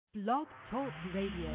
Blog Talk Radio.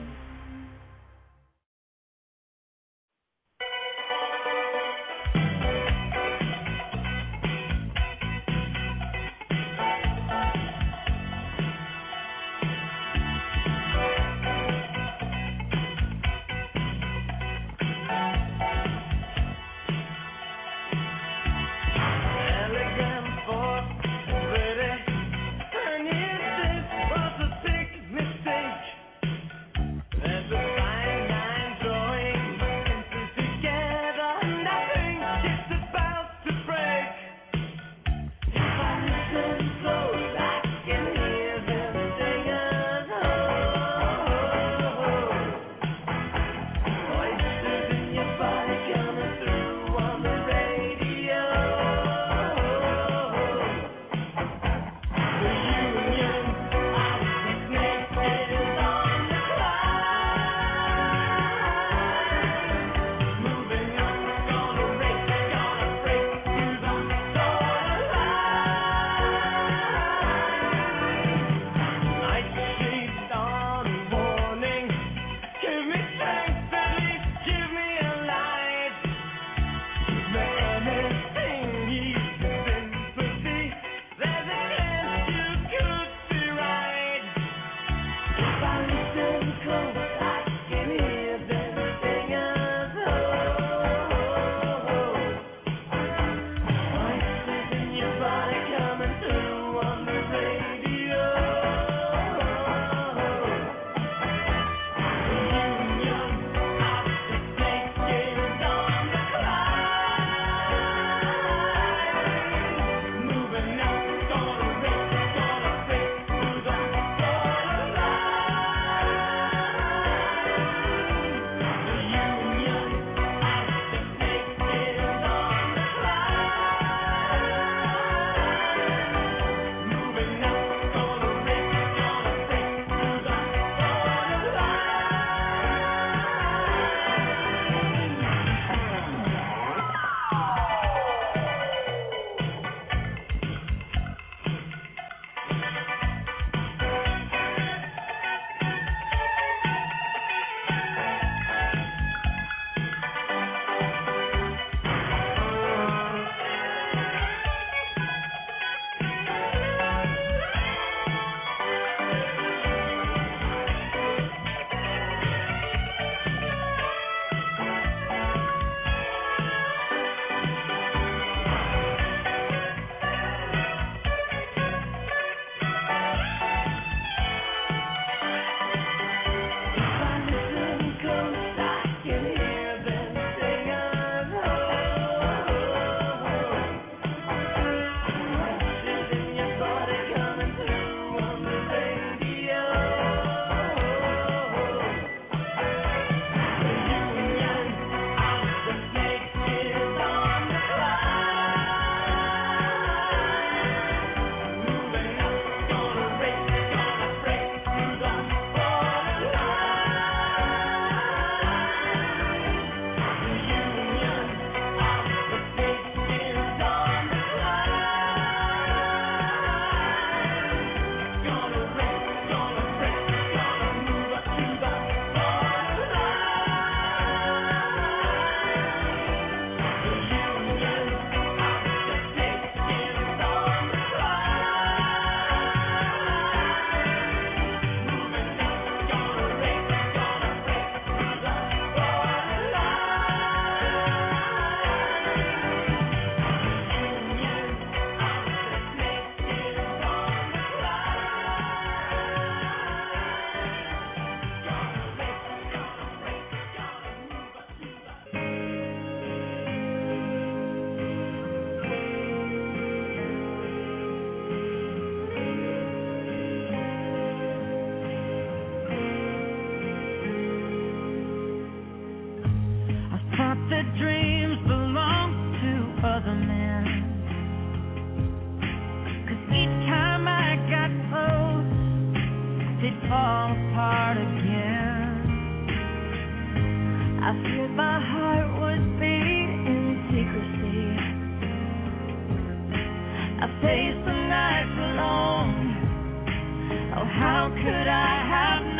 How could I have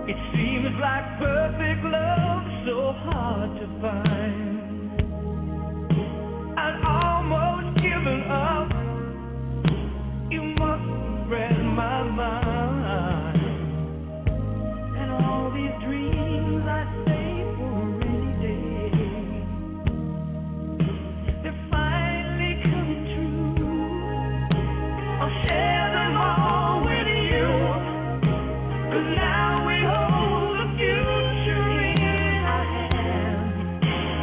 It seems like perfect love so hard to find. I'd almost given up. You must have read my mind. And all these dreams I saved for a rainy day, they're finally coming true. I'll share them all with you, 'cause now we hold the future in our hands.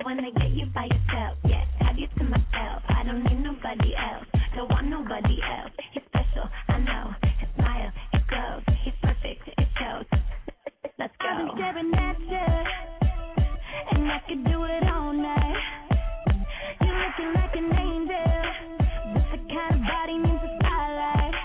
wanna get you by yourself, yeah, have you to myself. I don't need nobody else, don't want nobody else. He's special, I know, his smile, it glows. He's perfect, it shows. Let's go. I've been staring at you, and I could do it all night. You're looking like an angel, that's the kind of body needs a spotlight.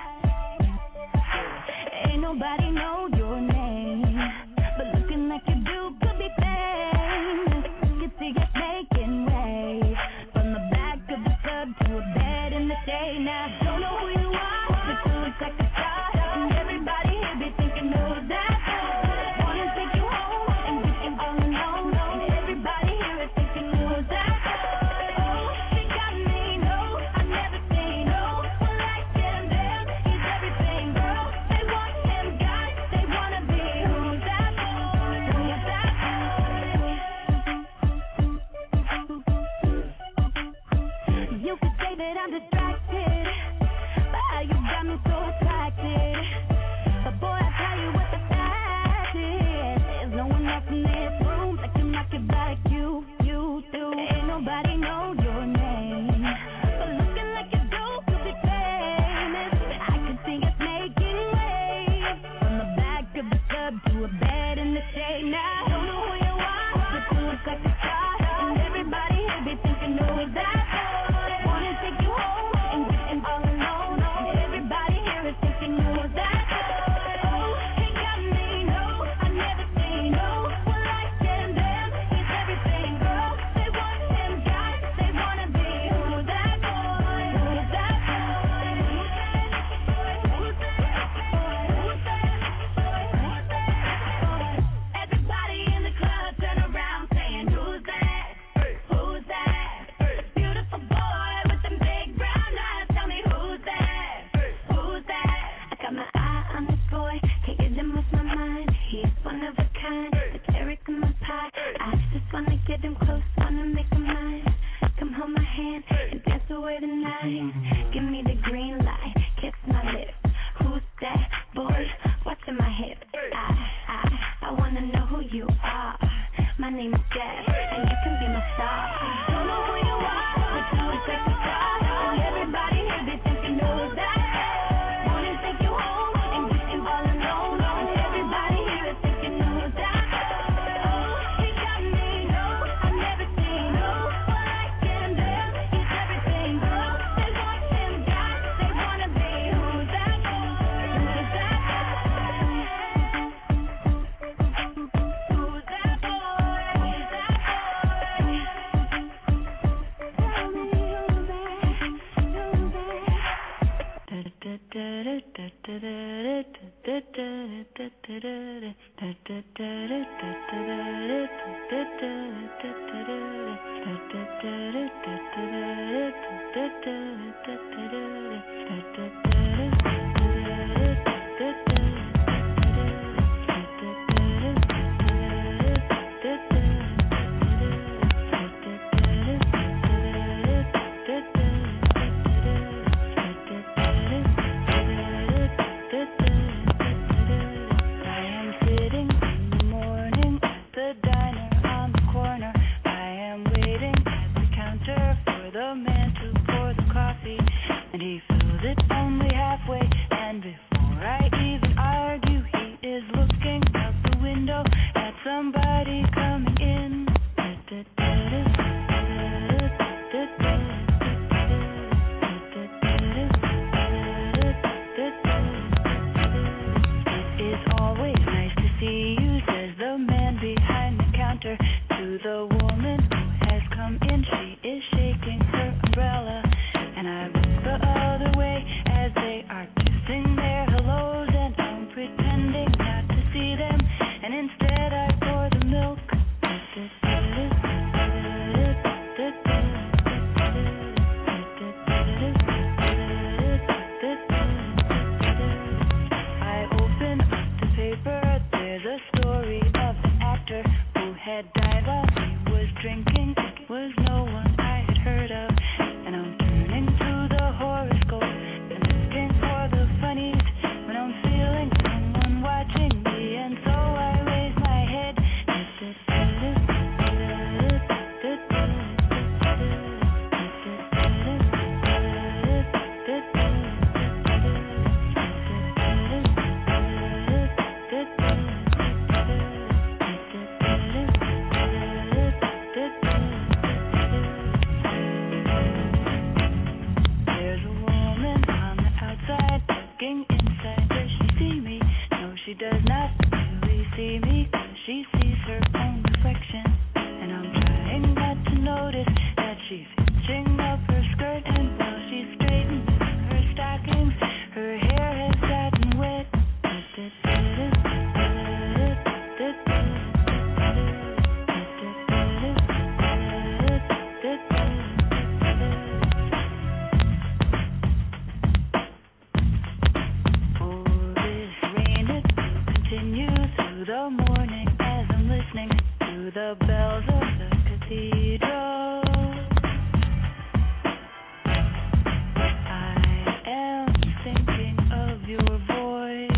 Ain't nobody know your name, but looking like you do could be famous. Can see it making way from the back of the club to a bed in the shade. Now don't know who you are, but you look like a star, and everybody here be thinking who's that boy. Wanna take you home and get you all alone, and everybody here is thinking who's that boy. Oh, he got me, no, I never say no. Well, like him, damn, he's everything, girl. They want him, guys, they wanna be who's that boy, who's that boy. You could say that I'm distracted, but how you got me so attracted. But boy, I tell you what the fact is, there's no one else in this room that can rock it like you do. Ain't nobody know your name, but looking like you do could be famous. I can see us making waves from the back of the club to a bed in the shade. Now don't know who you are, but you look like a star, and everybody here be thinking who's that boy. Wanna take you home and get him all alone, and everybody here is thinking who's that boy. Oh, he got me, no, I never say no. Well, like him, damn, he's everything, girl. They want him, guys, they wanna be who's that boy, who's that boy, who's that boy, who's that boy, who's that boy. Everybody in the club turn around saying who's that, who's that? Beautiful boy with them big brown eyes, tell me who's that, who's that? I got my eye on this boy, can't get him off my mind. He's one of a kind, the cherry in my pie. I just wanna get him close, wanna make him mine. Come hold my hand and dance away the night. Give me the green light, kiss my lips. Who's that boy? Watching my hips. I wanna know who you are. My name is Jeff, and you can be my star. Don't know who you are, but you look like a star, and everybody here be thinking who's that boy. Wanna take you home and get you all alone, and everybody here is thinking who's that boy. Oh, he got me, no, I never say no. Well, like him, damn, he's everything, girl. They want him, guys, they wanna be who's that boy, who's that boy. Who's that boy? Who's that boy? Tell me who's I am sitting in the morning at the diner on the corner. I am waiting at the counter for the man to pour the coffee, and he fills it only halfway. And before I even argue, he is looking out the window at somebody coming in. It is always nice to see you, says the man behind the counter to the woman who has come in. She is shaking her umbrella, and I look the other way as they are kissing their hellos, and I'm pretending not to see them, and instead I pour the milk. I open up the paper, there's a story of an actor who had died while he was drinking. It was no one I had heard of, and I'm turning to the horoscope and looking for the funnies when I'm feeling someone watching me, and so I raise my head. cathedral. I am thinking of your voice.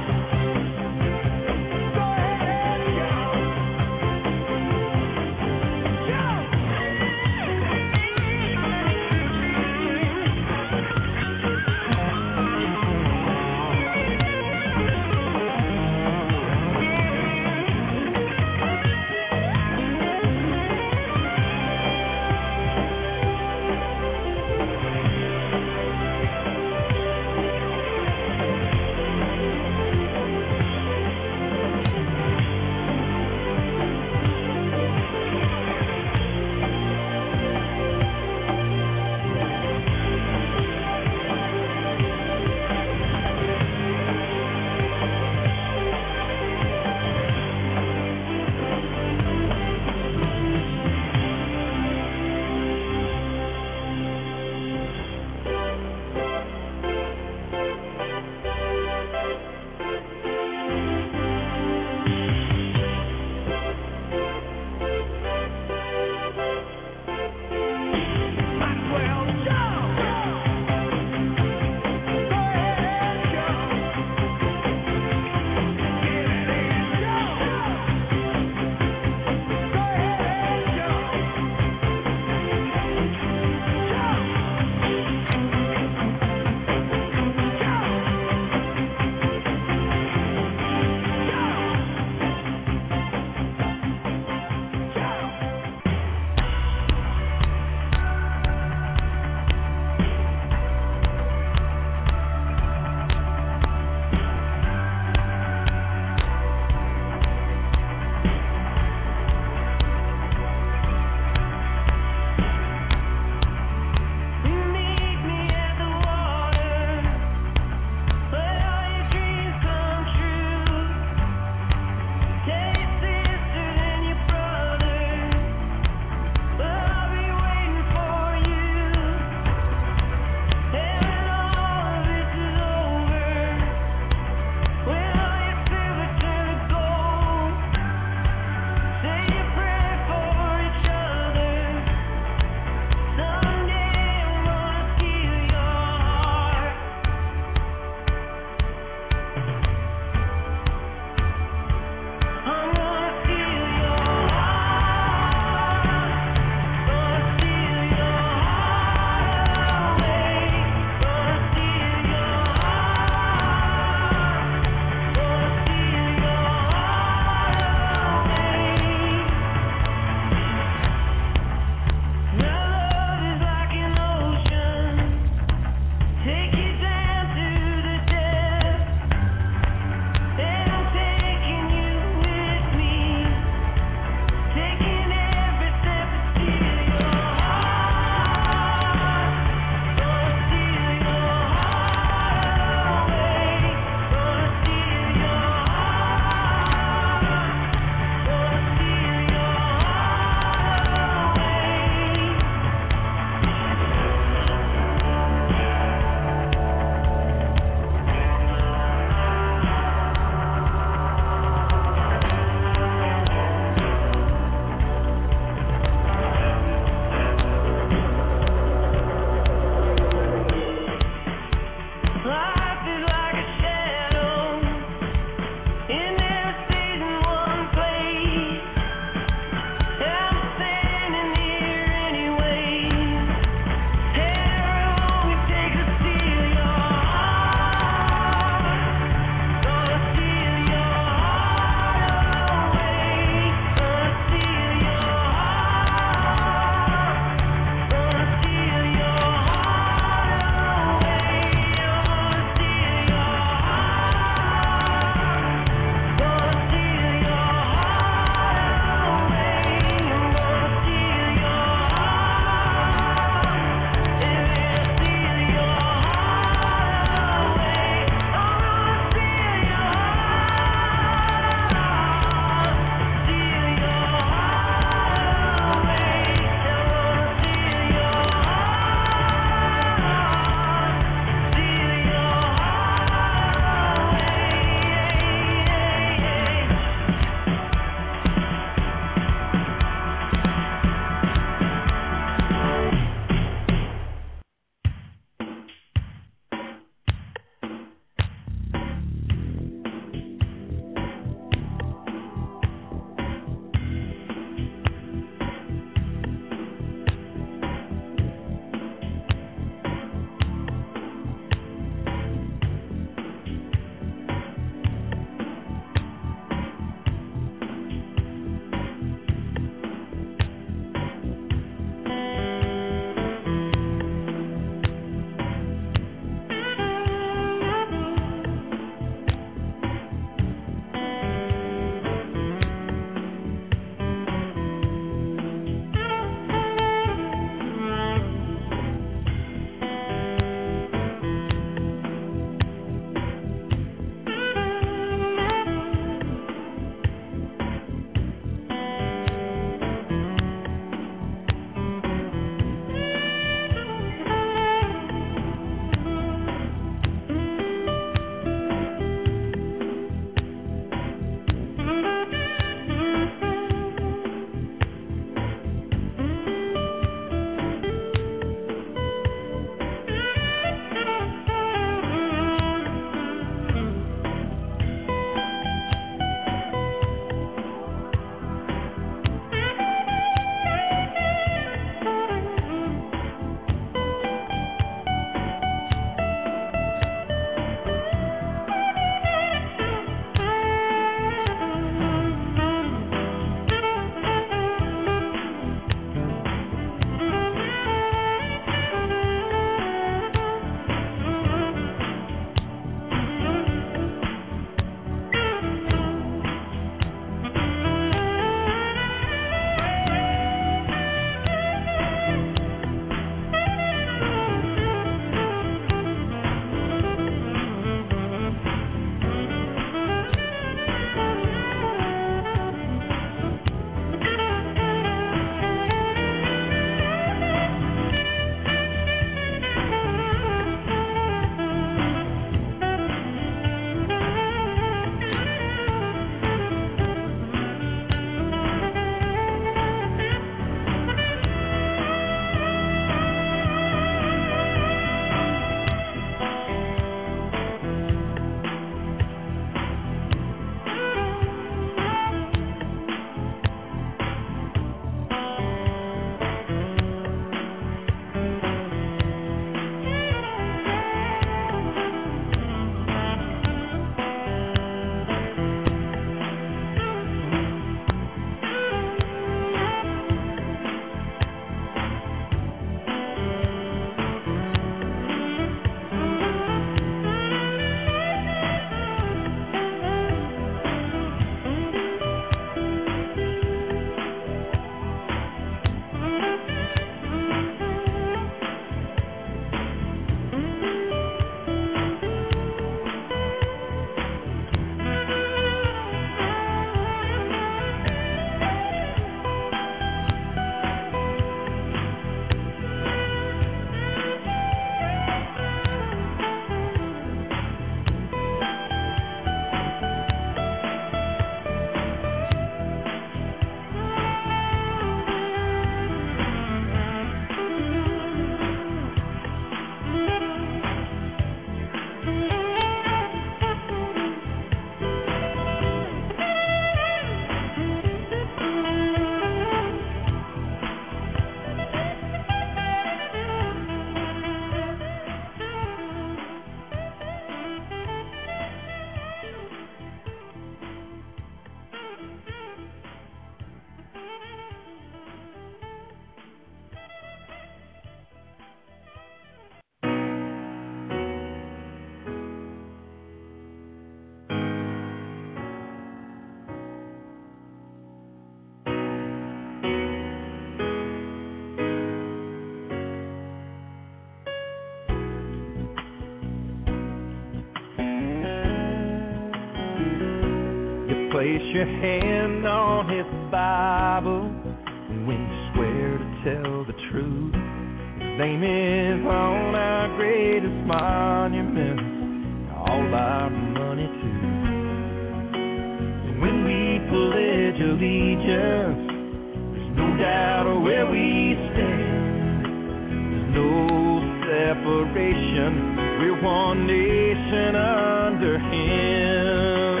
place your hand on his Bible when you swear to tell the truth. His name is on our greatest monument, all our money too. And when we pledge allegiance, there's no doubt of where we stand. There's no separation, we're one nation under him.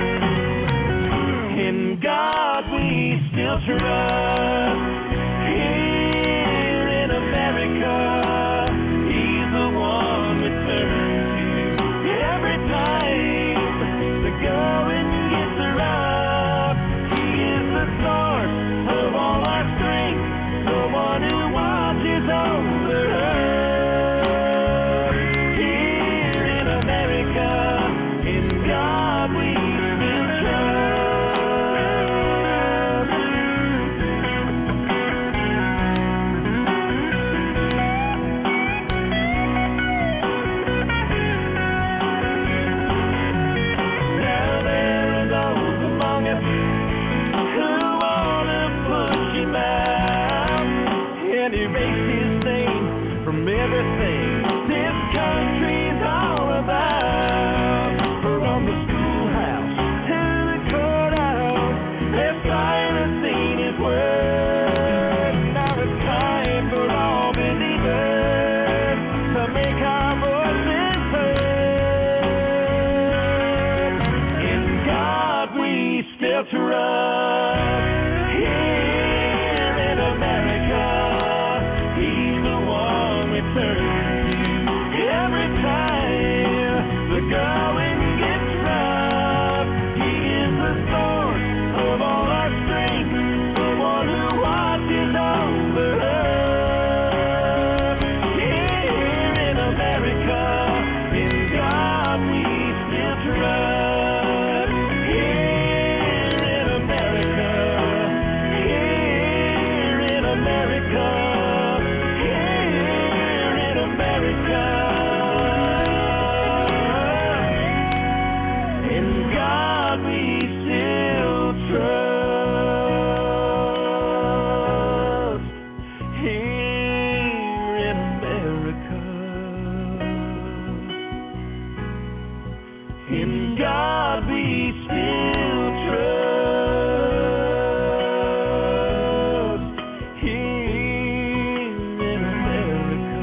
In God we still trust. Here in America, he's the one we turn to. Every time the going gets rough, he is the source of all our strength, the one who watches over us. Here in America, in God we still trust. Now there are those among us who want to push him out and erase his name from everything this country's all about. From the schoolhouse to the courthouse, they're silencing his word. Now it's time for all believers to make our voices heard. In God we still trust. Here in America, he's the one we turn to. Every time the going gets rough, he is the source of all our strength, the one who watches over us. Here in America, in God we still trust. Here in America, here in America, here in America. In God we still trust. Here in America. In God we still trust. Here in America.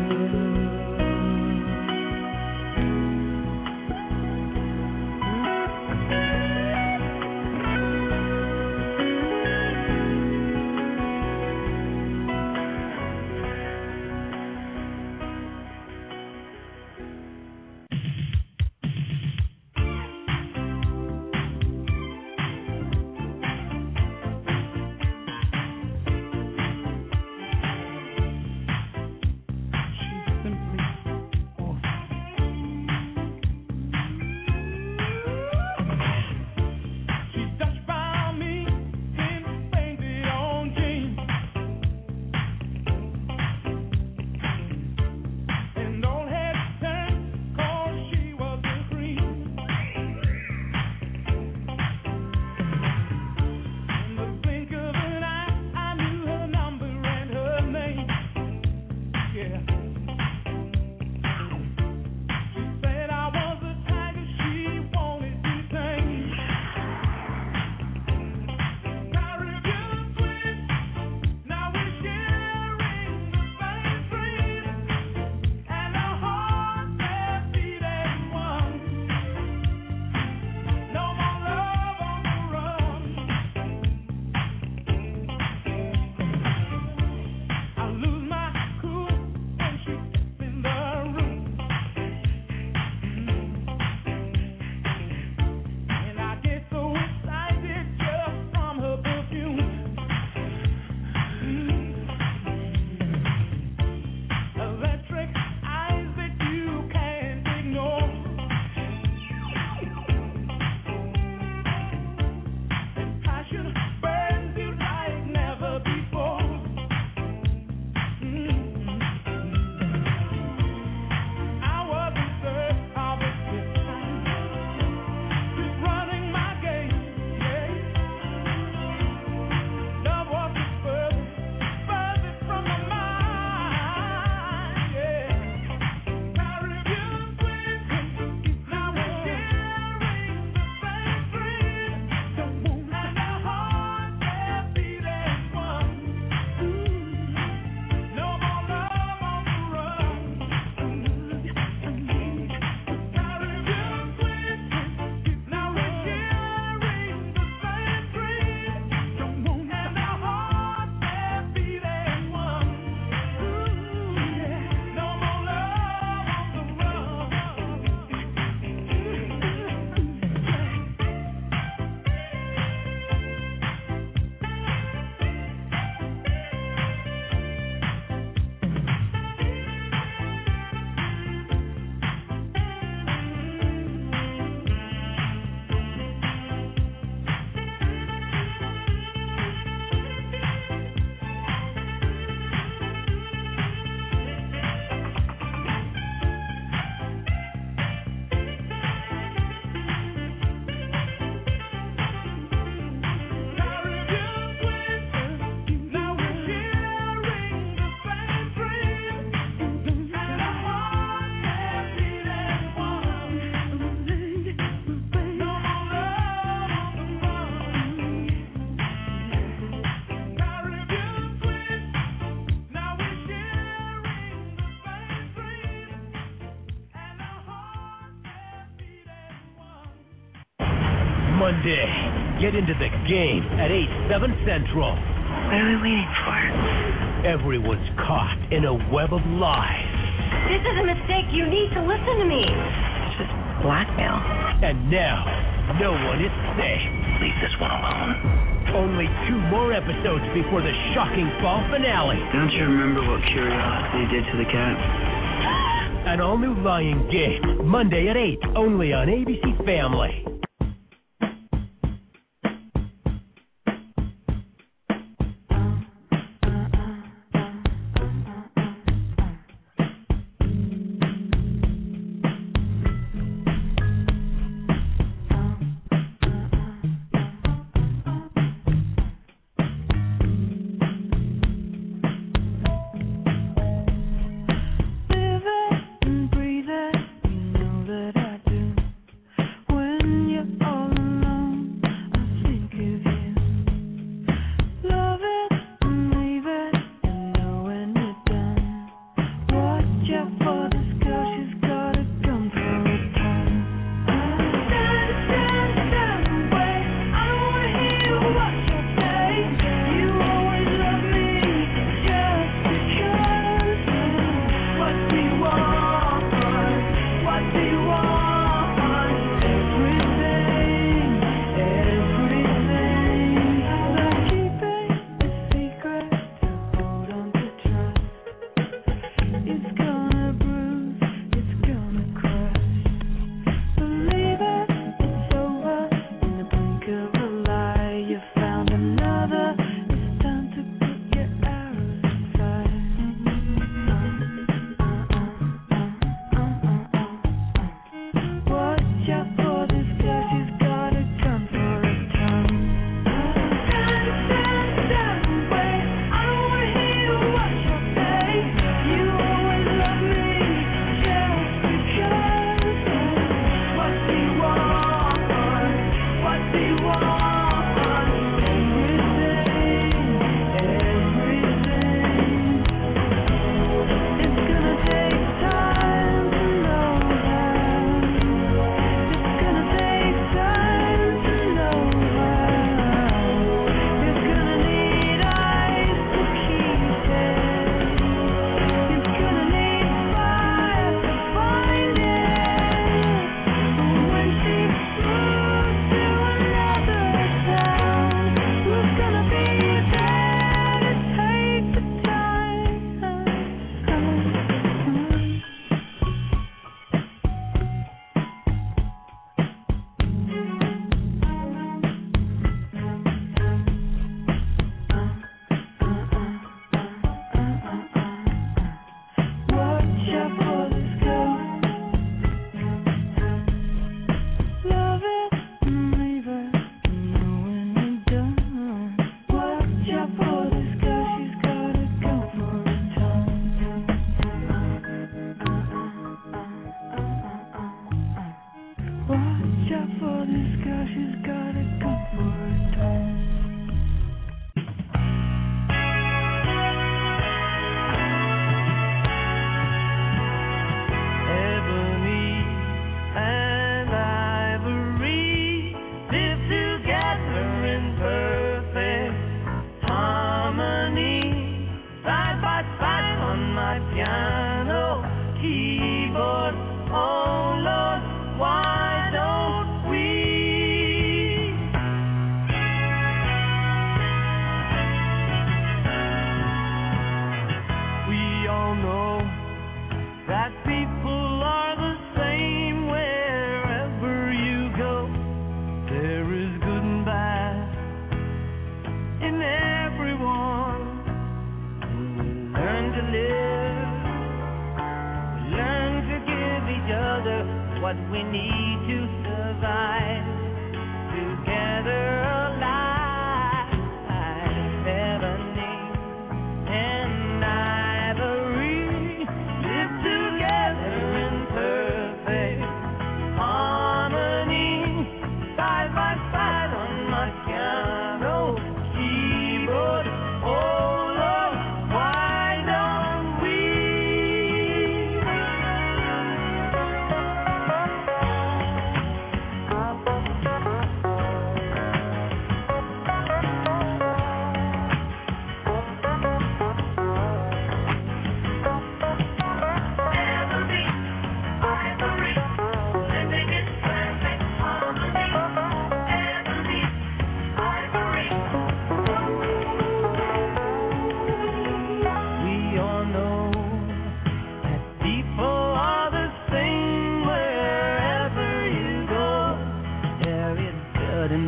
Monday. Get into the game at 8/7 Central. What are we waiting for? Everyone's caught in a web of lies. This is a mistake. You need to listen to me. It's just blackmail. And now, no one is safe. Leave this one alone. Only 2 more episodes before the shocking fall finale. Don't you remember what curiosity did to the cat? An all-new Lying Game, Monday at 8, only on ABC Family.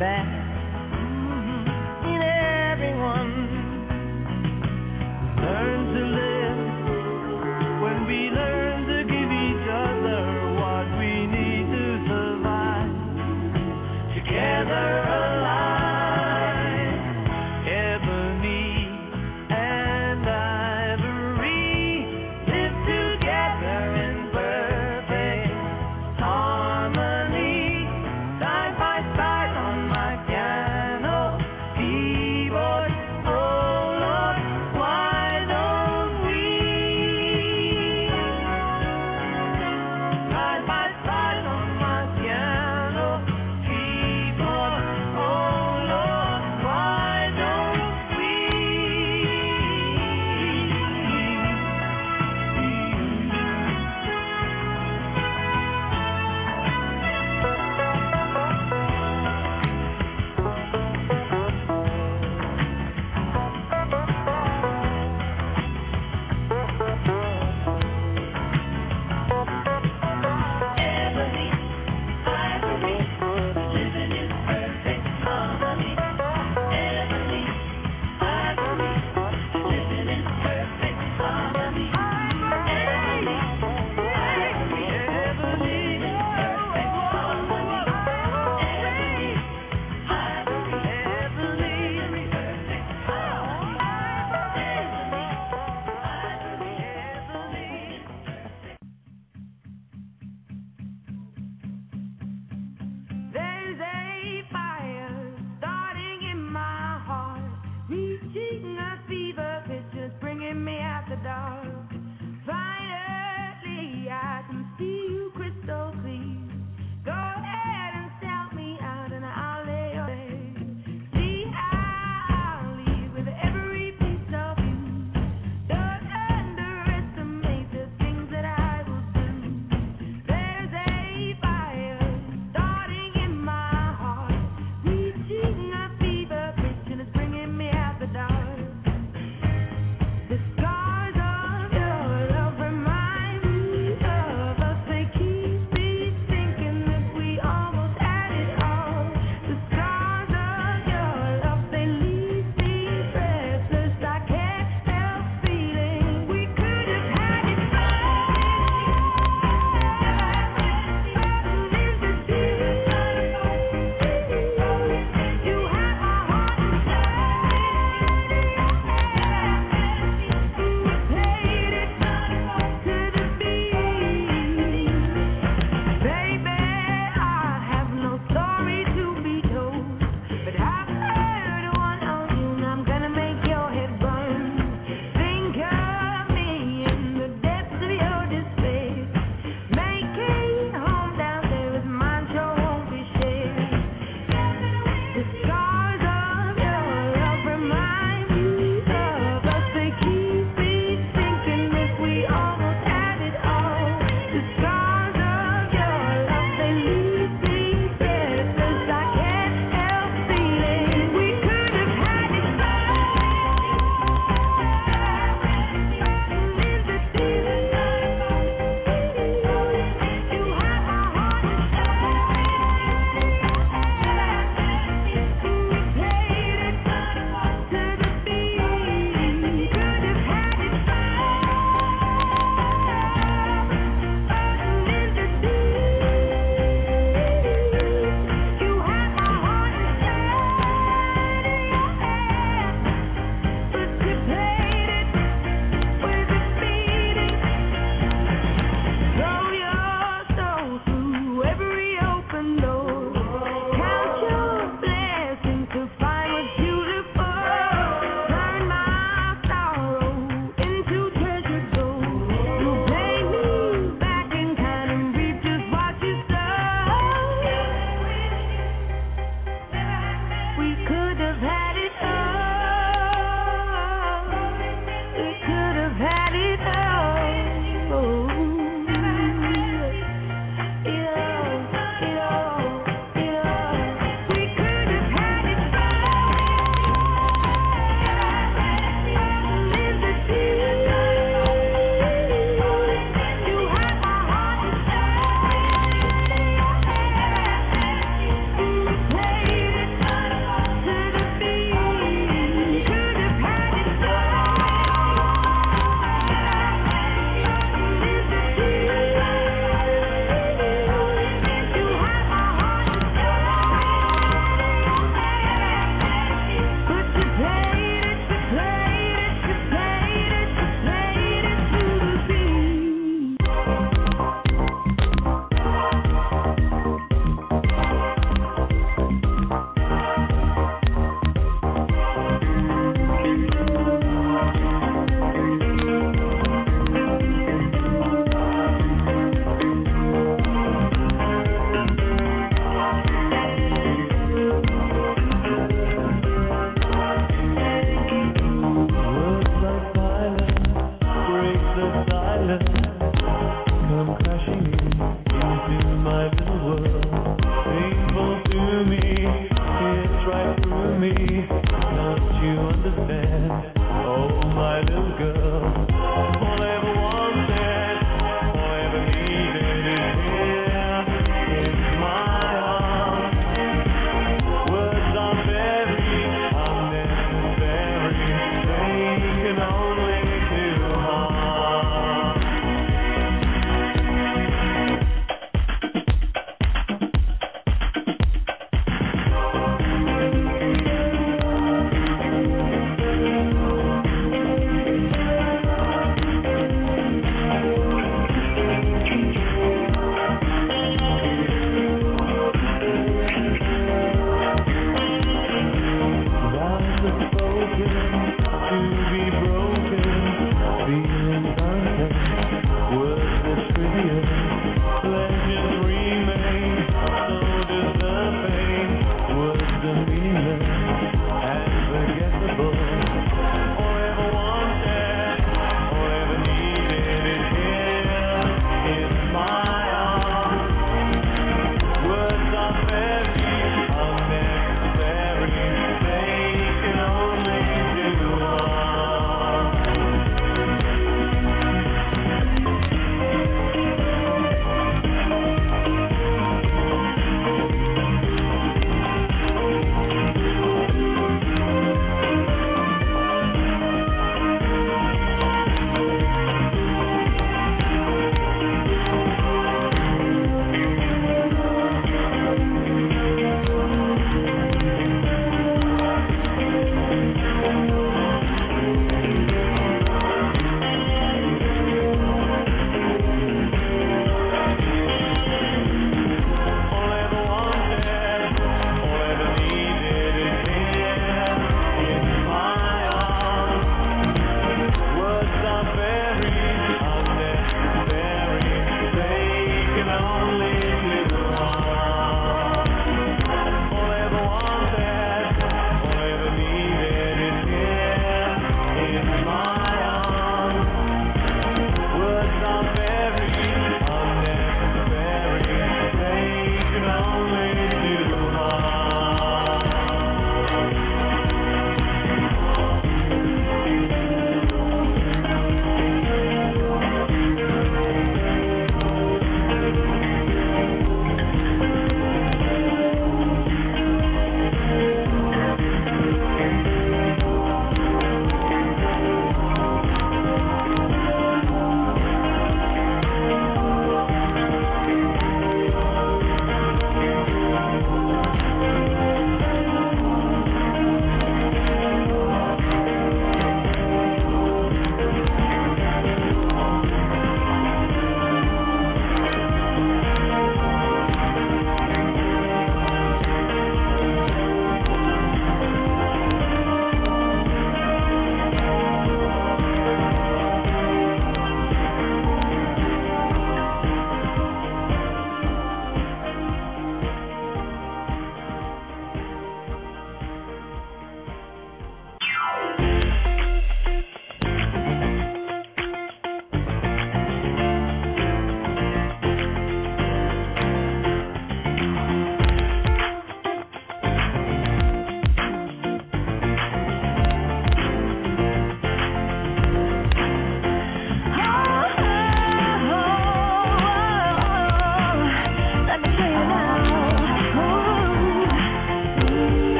back in everyone. Learn to live when we learn to give each other what we need to survive. Together alive, ebony and ivory live together in perfect harmony, side by side on my piano.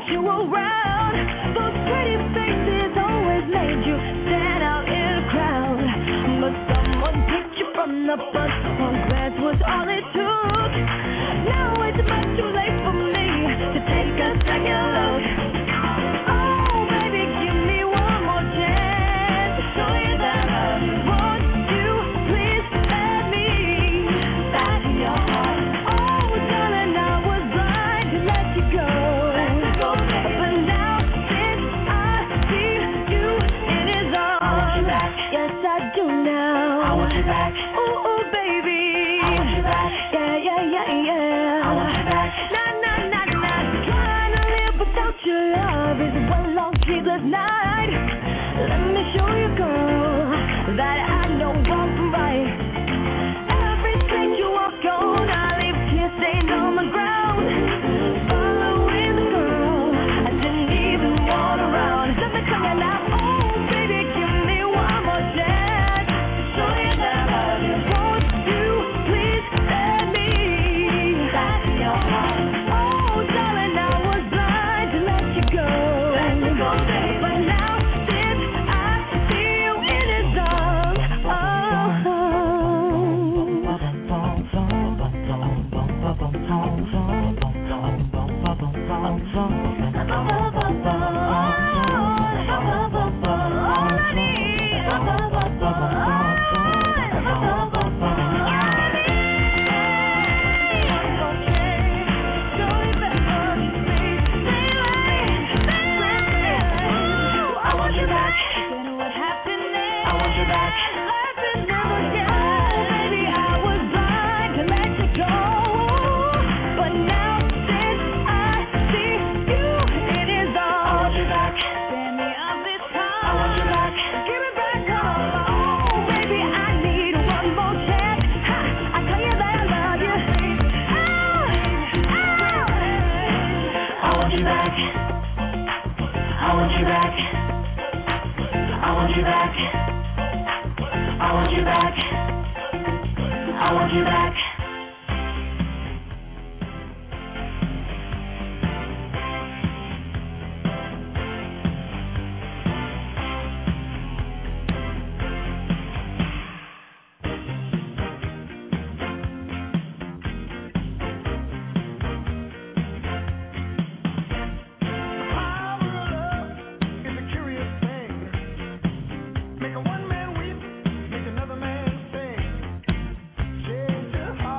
want you around. Those pretty faces always made you stand out in a crowd. But someone picked you from the bus. One glance was all it took. Now it's much too late for me to take a second look. Oh, baby, give me one more chance to show you that I want you. Please let me back in your heart. Oh, darling, I was blind to let you go. But now since I see you in his arms, yes, I do now. I want you back. Ooh, ooh, baby. I want you back. Yeah, yeah, yeah, yeah. I want you back. Nah, nah, nah, nah. Trying to live without your love is one long sleepless night. Let me show you, girl, that I know wrong from right. Every street you walk on, I leave tears stained on the ground. Following the girl I didn't even want around. Let me tell you now, oh baby, give me one more chance to show you that I want you. Please let me back in your heart. Oh darling, I was blind to let you go. But now since I see you in his arms, I want you back. What happened next? I want you back. Life is never again. Baby, I was blind to let you go. But now since I see you in his arms, I want you back. Stand me up this time. I want you back. Give me back all. Oh, baby, I need one more chance. Ha, I tell you that I love you. I want you back. I want you back. I want you back. I want you back. I want you back. It's a curious thing. Make a one man weep, make another man sing. Change your heart.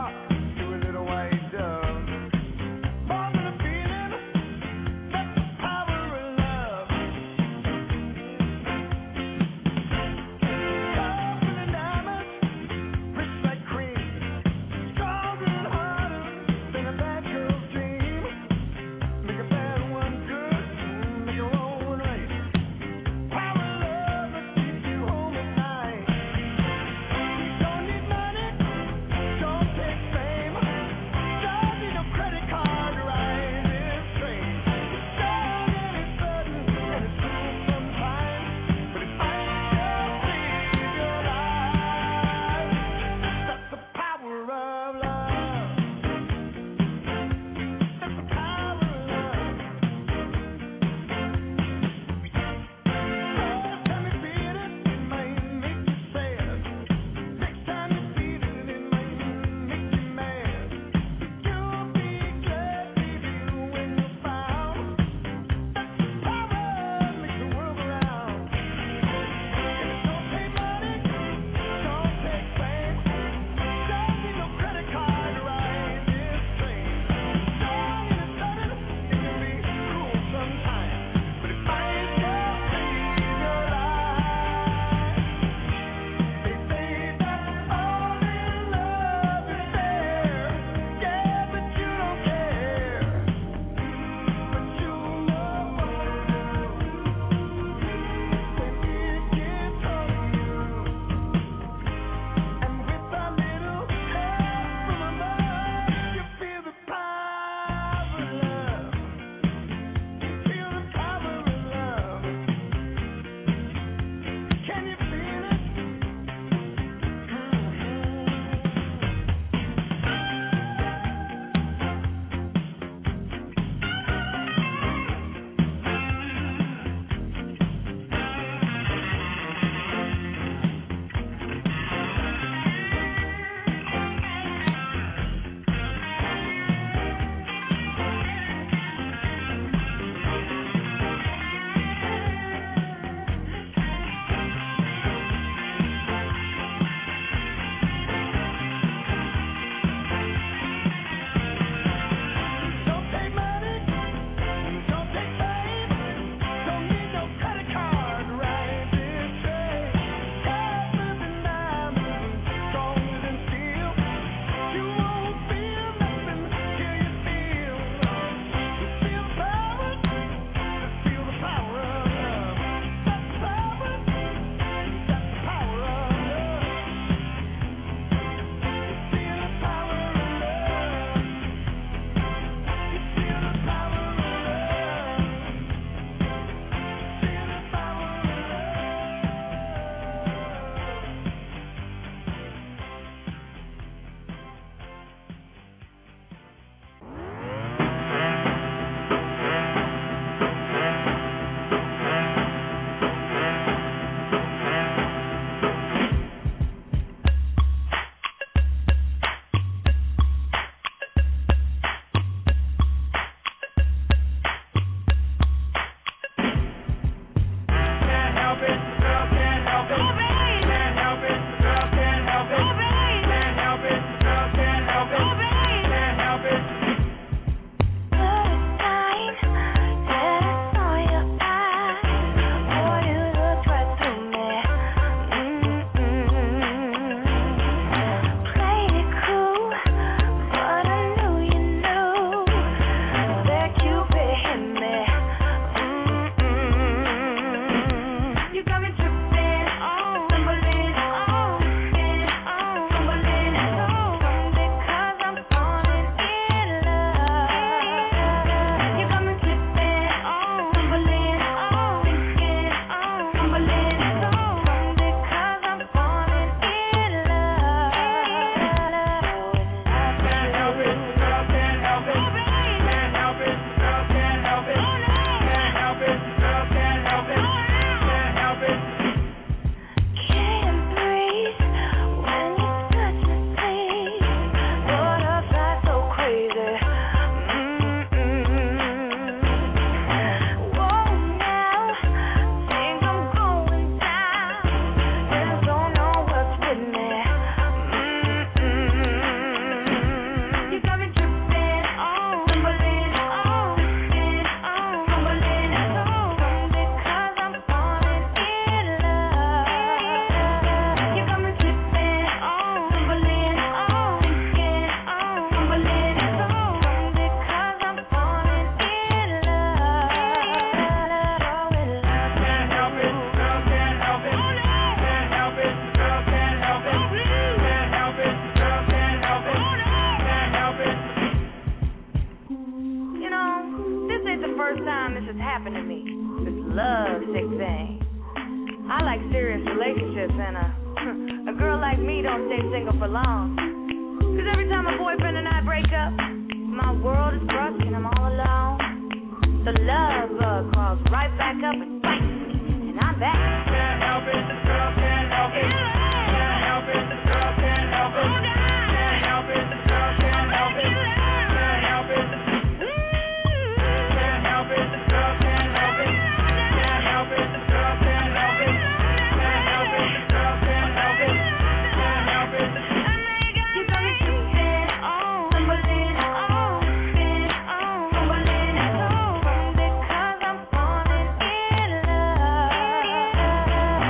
this, and a girl like me don't stay single for long. Cause every time my boyfriend and I break up, my world is crushed and I'm all alone. The love bug crawls right back up and bites me, and I'm back. Can't help it, the girl can't help it. Can't help it, the girl can't help it. Can't help it, the girl can't help it. Can't help it, the can't help it, the girl can't help it. Can't help it, the girl can't help it. Can't help it, the girl can't help it. Can't help it, the You got me tripping, stumbling, spin, fumbling at home because I'm falling in love.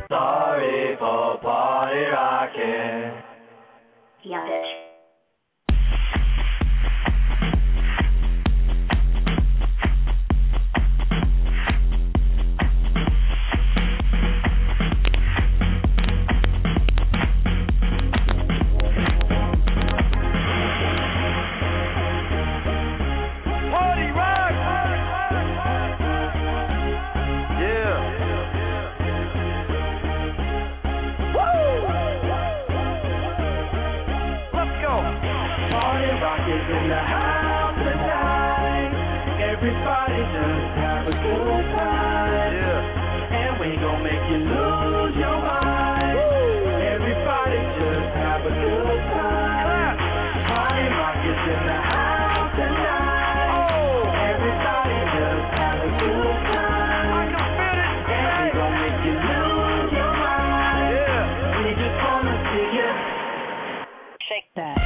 Sorry for party rocking. Yeah, bitch. In the house tonight, everybody just have a good time. Yeah. And we gon' make you lose your mind. Everybody just have a good time. Party rock is in the house tonight. Everybody just have a good time. I can feel it. And we gon' make you lose your mind. Yeah. We just wanna see you shake that.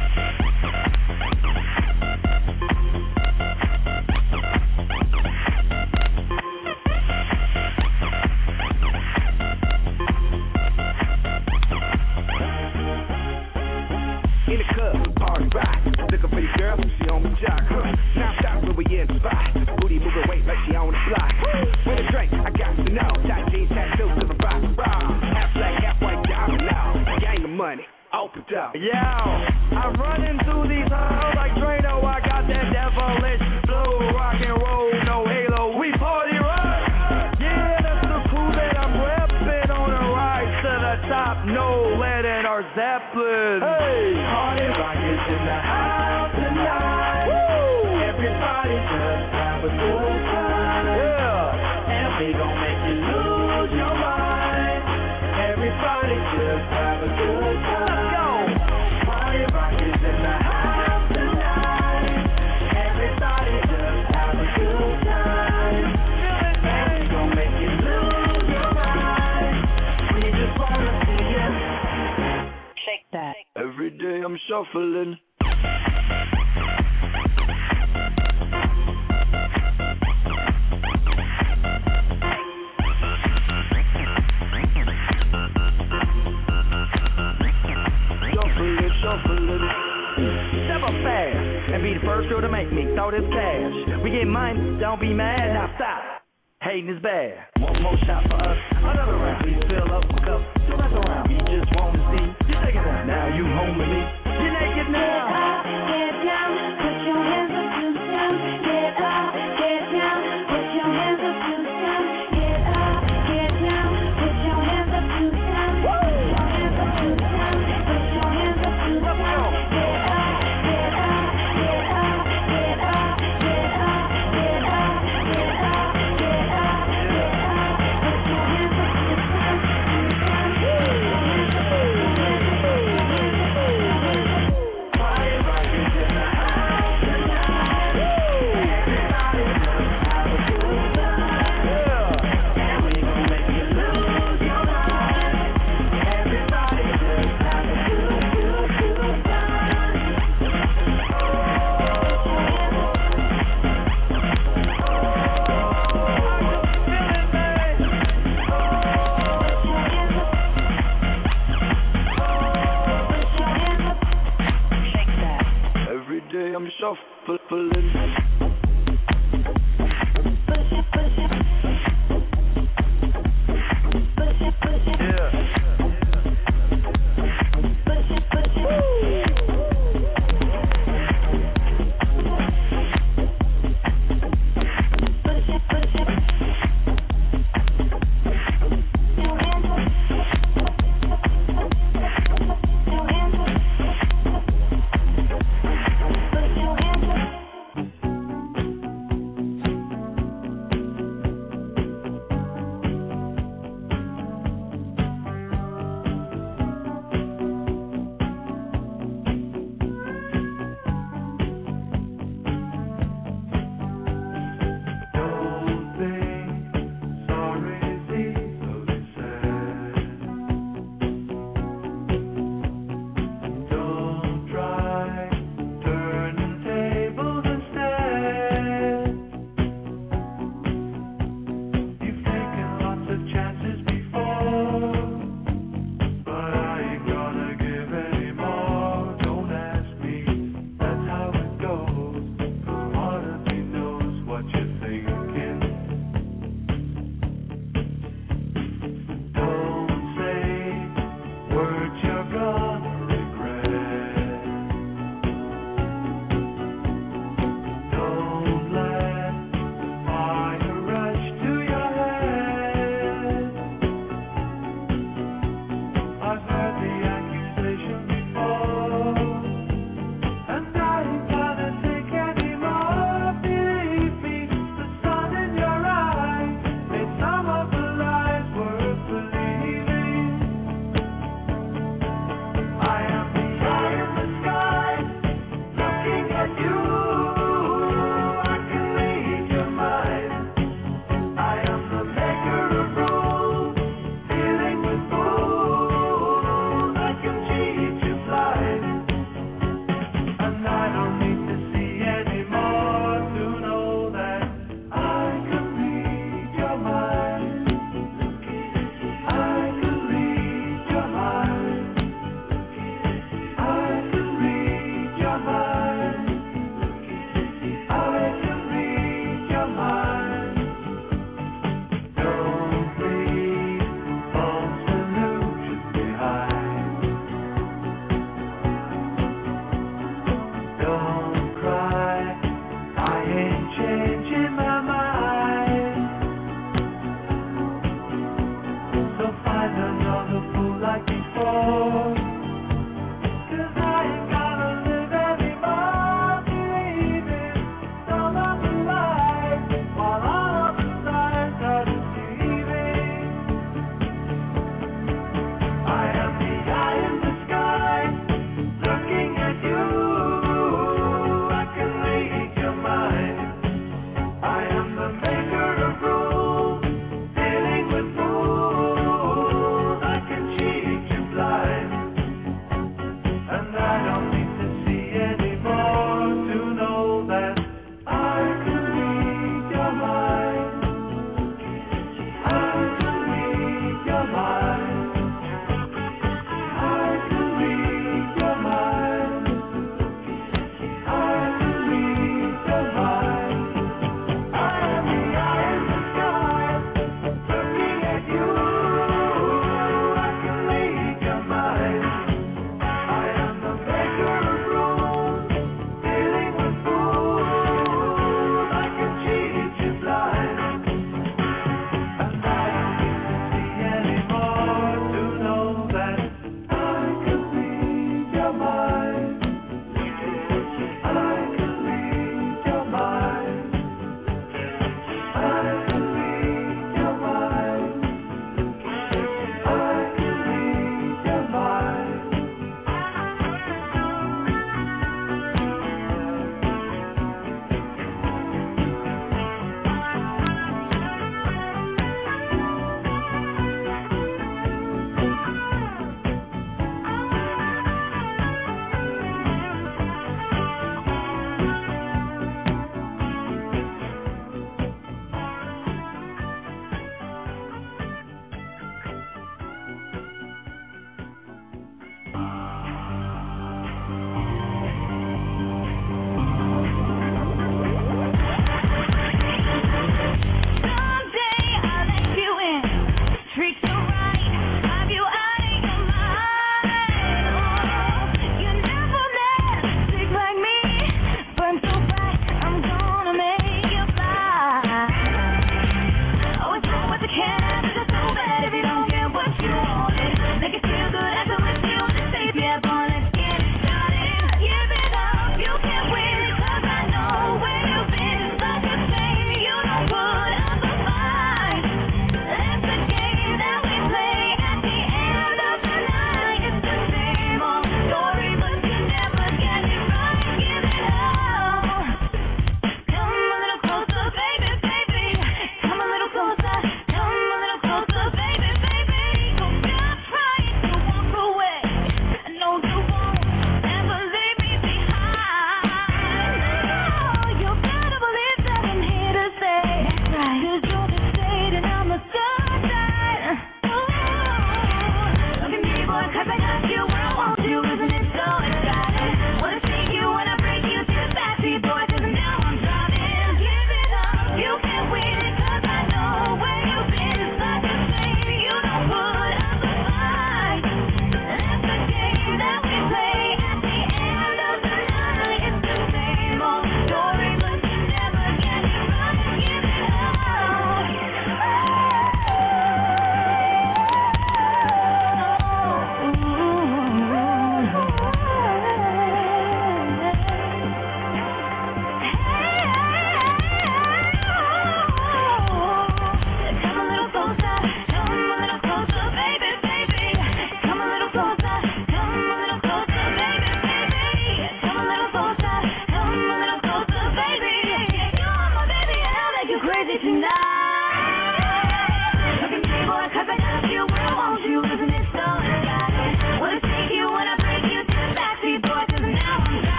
In the club, party rock. Looking for the girl, she on the jock. Now stop when we in the spot. Booty moving weight like she on the block. With a drink, I got to know. Tight jeans, tattoos, to the rock, rock. Half black, half white, diamond now. Gang of money, open up. Yo, I'm running through these halls like Drano. I got that devilish flow, rock and roll, no halo. We party rock. Yeah, that's the crew that I'm repping on the rise to the top. No lead in our Zeppelin. Hey, party rock is in the house tonight. Woo! Everybody just have a good time. Yeah, and we gon' make you lose your mind. Everybody just have a good time. Let's go. Party rock is in the house tonight. Everybody just have a good time. Feel it, man. We gon' make you lose your mind. We just wanna see you shake that. Every day I'm shuffling. Step up fast and be the first girl to make me throw this cash. We get money, don't be mad, now stop. Hating is bad. One more shot for us, another round. Please fill up my cup, don't mess around. We just wanna see you take it down. Now you home with me, you're naked now. Get down, put your hands up to the sound. Get up, get down, put your hands up to the sound. Get up, get down, put your hands up to the sound. Put your hands up to the sound. Put your hands up to the sound. Get up, get up, get up, get up, get up, get up, get up, get up, get up. Put your hands up to the sound. Party rock is in the house tonight. Everybody just have a good time. Yeah, and we gon' make you lose your mind. Everybody just have a good time. Shake that. Every day I'm shuffling.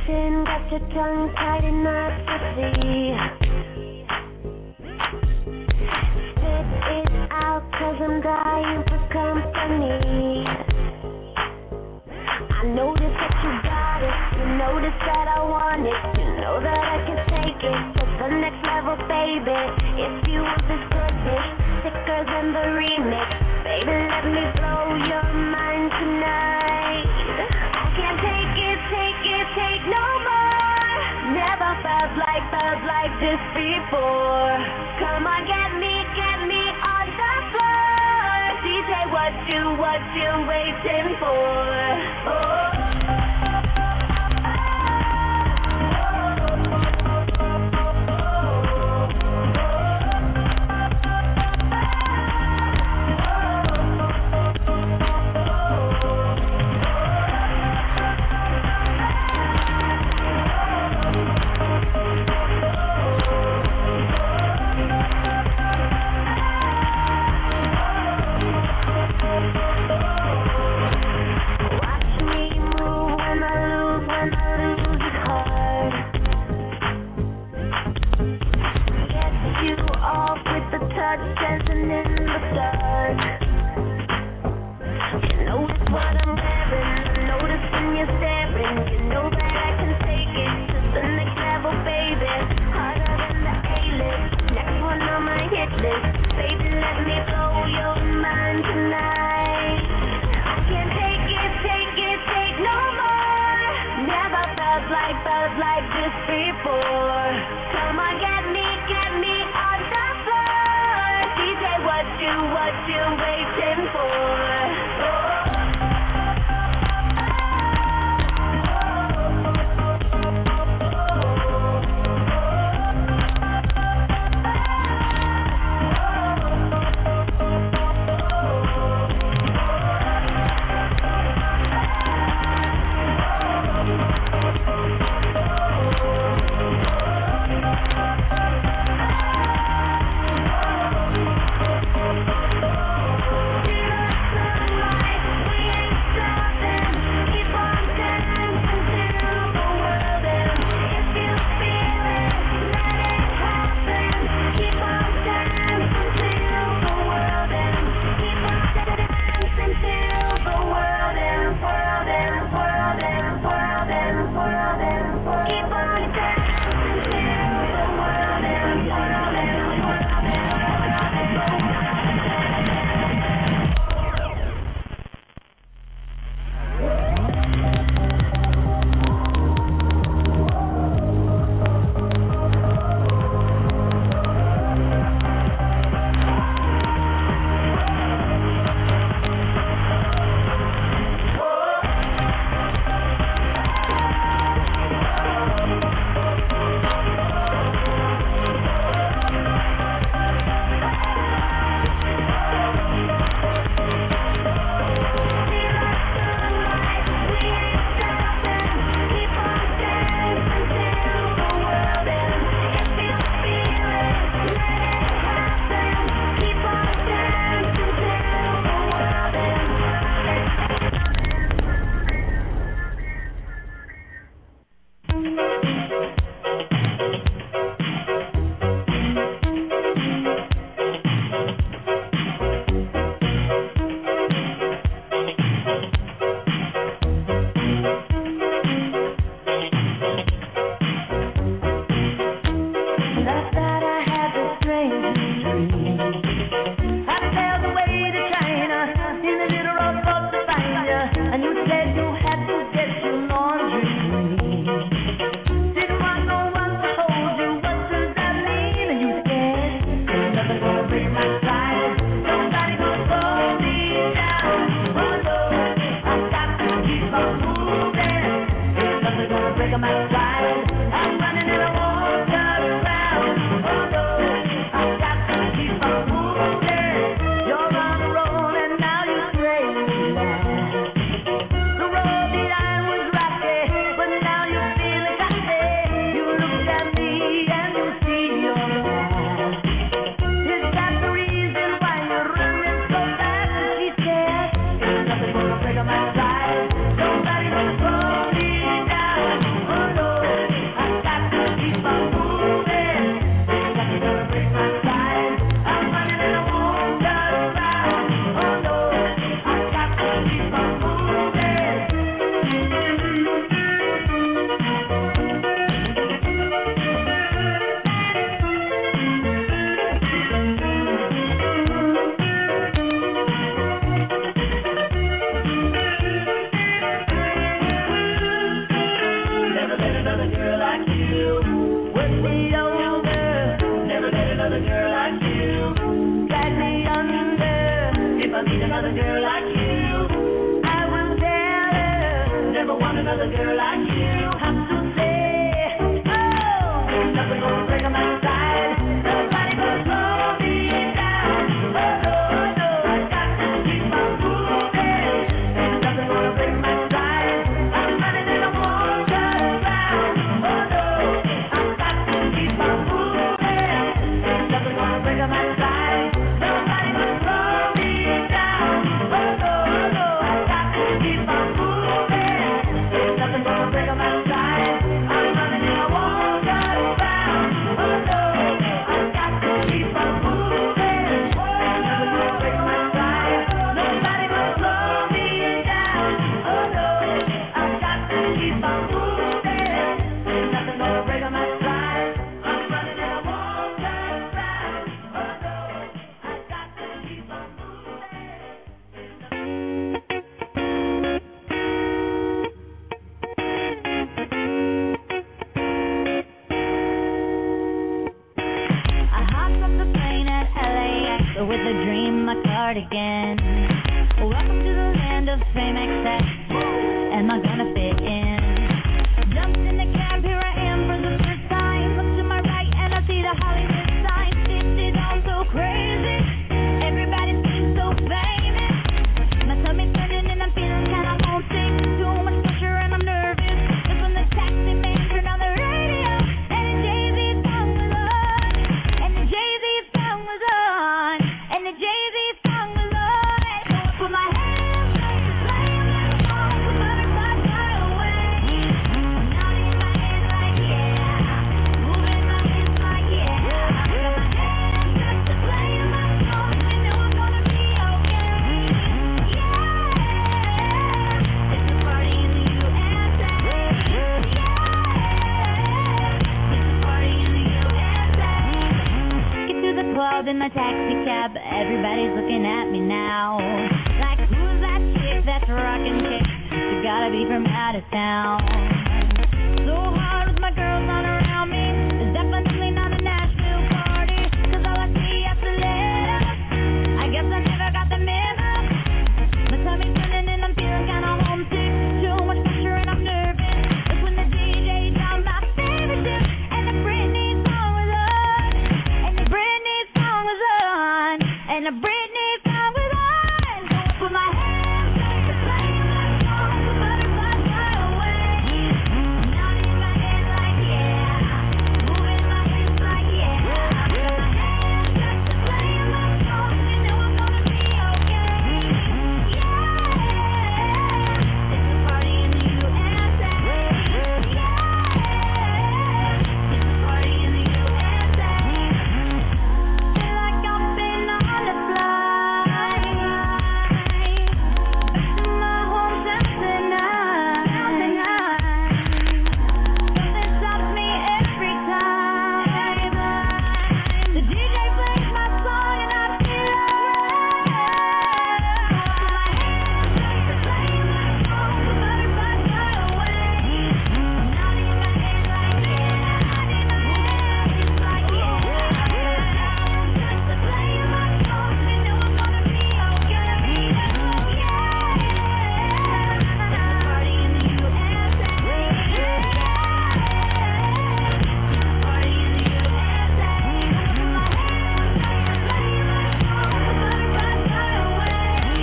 kissing, got your tongue tied in my pussy. Spit it out, cause I'm dying for company. I notice that you got it, you notice that I want it, you know that I can take it to the next level, baby. If you want this goodness, sicker than the remix, baby, let me blow your mind tonight. I can't take it, take no more. Never felt like this before. Come on, get me on the floor. DJ, what you waiting for? Oh. Like this before. Come on, get me on the floor. DJ, what you waiting for? Oh. Oh, no. like you. Work me over, never let another girl like you. Drag me under, if I meet another girl like you. I will tell her, never want another girl like you. Have to say, oh, there's nothing gonna break my side. Nobody gonna slow me down. Oh no, no, I got to keep on moving. There's nothing gonna break my side. I'm running and I won't turn around. Oh no, I got to keep on moving. There's nothing gonna break my side. Nobody gonna slow me down. Oh no, no, I got to keep on moving. There's nothing gonna break my side. I'm running and I won't turn around. Oh no, I got to keep on moving. There's nothing gonna break my side. Nobody gonna slow me down. Oh no, I got to keep on moving. There's nothing gonna break my side. I'm running and I won't turn around. Oh no, I got to keep on I hopped off the plane at LAX with a dream, my cardigan. Welcome to the land of fame excess. Am I gonna fit in? Jumped in the cab, here I am for the first time. Look to my right and I see the Hollywood sign. This is all so crazy. Everybody seems so famous. My tummy's turning and I'm feeling kinda homesick. Too much pressure and I'm nervous. Just when the taxi man turned on the radio and the Jay-Z song was on. And the Jay-Z song was on. And the Jay-Z song was on. So I put my hands up to play my song from every far away. Nodding my head like yeah, moving my hips like yeah. I put my hands up to play my song, and know I'm gonna be okay. Yeah, it's a party in the USA. Yeah, it's a party in the USA. Get to the club in my taxi cab, everybody's looking at me now. Like, who's that chick that's rockin' kicks? She gotta be from out of town. So hard with my girls all around me. It's definitely not a Nashville party, 'cause all I see is the letters. I guess I never got the memo. My tummy's turning and I'm feeling kinda homesick. Too much pressure and I'm nervous. That's when the DJ dropped my favorite tune, and the Britney song was on. And the Britney song was on. And the Britney song was on. So I put my hands up to play my song from every far away. Nodding my head like yeah, moving my hips like yeah. I put my hands up to play my song, and know I'm gonna be okay. Yeah, it's a party in the USA. Yeah, it's a party in the USA. Feel like I've been on a flight back to my hometown tonight. Something stops me every time. The DJ plays my song and I feel alright. I put my hands up to play my song from every far away. Nodding my head like yeah, nodding my head like yeah. I put my hands up to play my song, and know I'm gonna be okay. Yeah, it's a party in the USA. Yeah, it's a party in the USA. I put my hands up to play my song from every far away.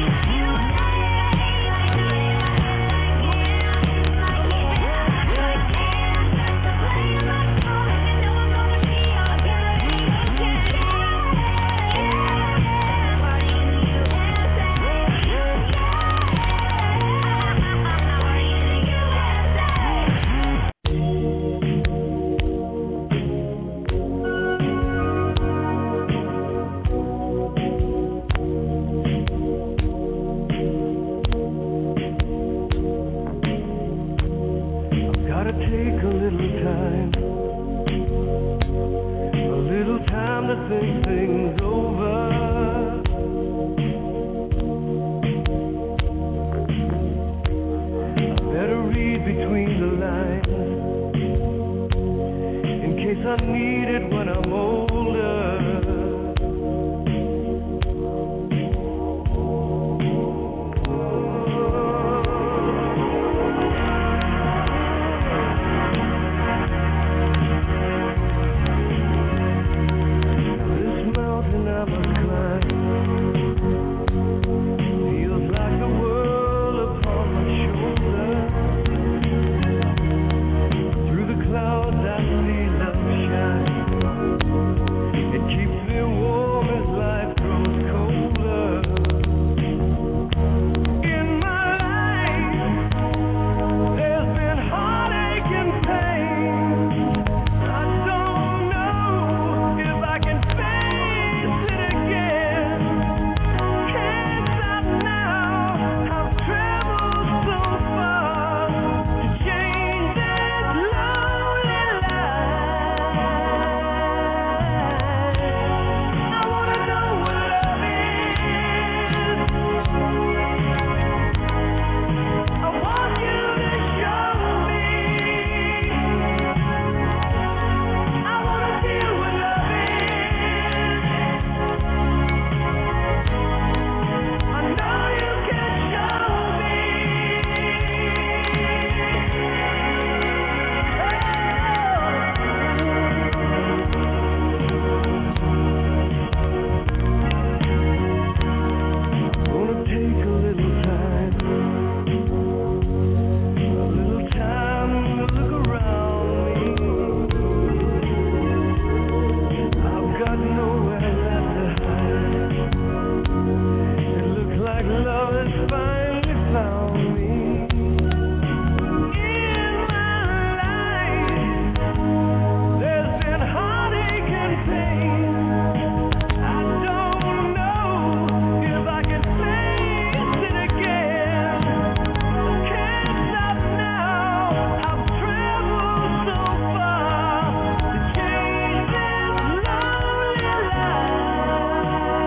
Gotta take a little time to think things over. I better read between the lines. I need it when I'm older. This mountain I must climb feels like the world upon my shoulder. Through the clouds I see love shine. It keeps me warm as life grows colder. In my life, there's been heartache and pain. I don't know if I can face it again. Can't stop now. I've traveled so far to change this lonely life. I wanna know what love is. I want you to show me. I wanna feel what love is. I know you can show me. Wanna take a little time to look around me. I've got nowhere left to hide. It looks like love has finally found me. In my life, there's been heartache and pain. I don't know if I can face it again. Can't stop now. I've traveled so far to change this lonely life.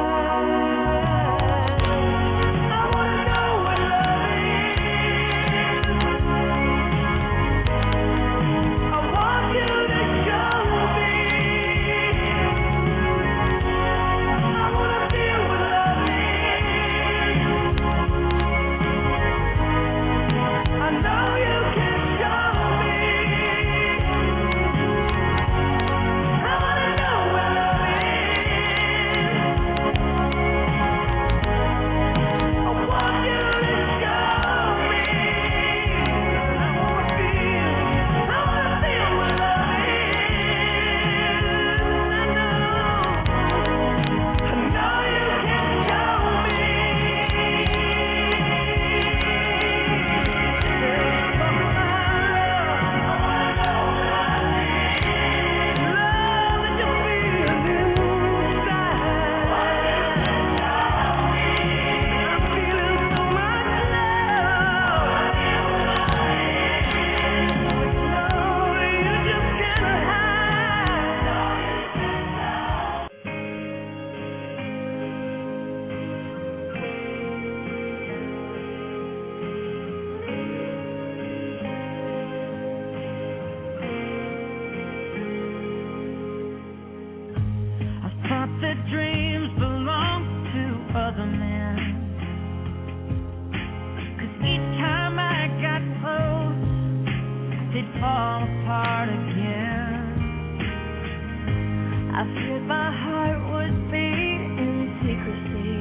I wanna know what love is. I want you to show me. I wanna feel what love is. I know you can show me. I wanna know what love is. I want you to show me. I wanna feel what love is. I know you can show me. Love that you feel inside. I'm feeling so much love. No, you just can't hide. I thought that dreams belonged to other men. 'Cause each time I got close, they'd fall apart again. I feared my heart would beat in secrecy.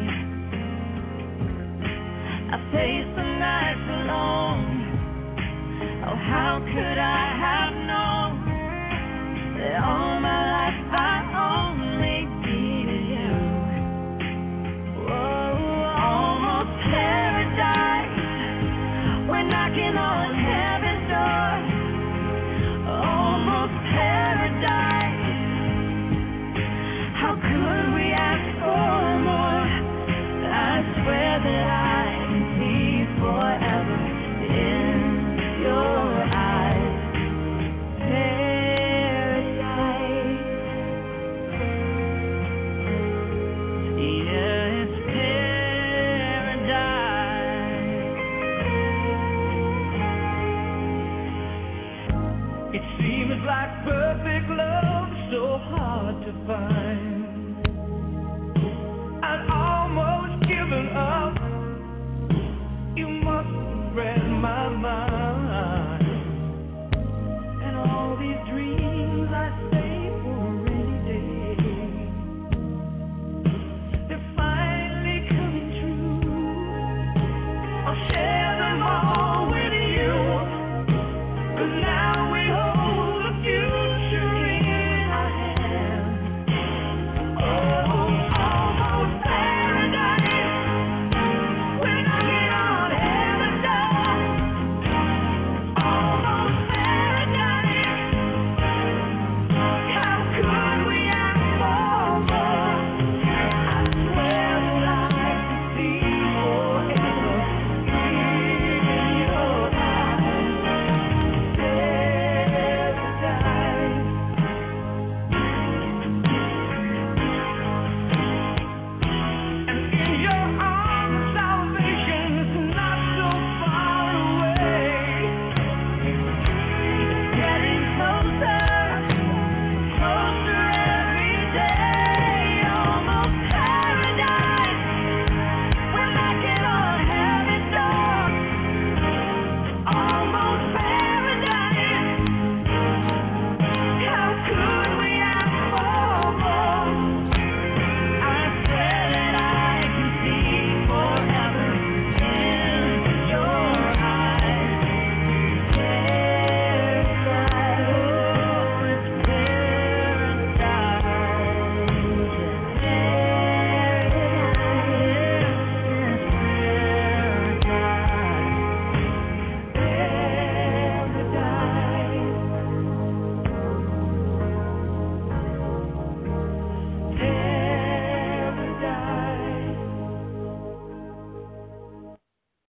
I faced the nights alone. Oh, how could I have known that all my life I only needed you? Whoa, almost paradise. We're knocking on heaven's door. Almost paradise. How could we ask for more? I swear that I can see forever in your eyes. Paradise. Yeah, it's paradise. It seems like perfect love so hard to find.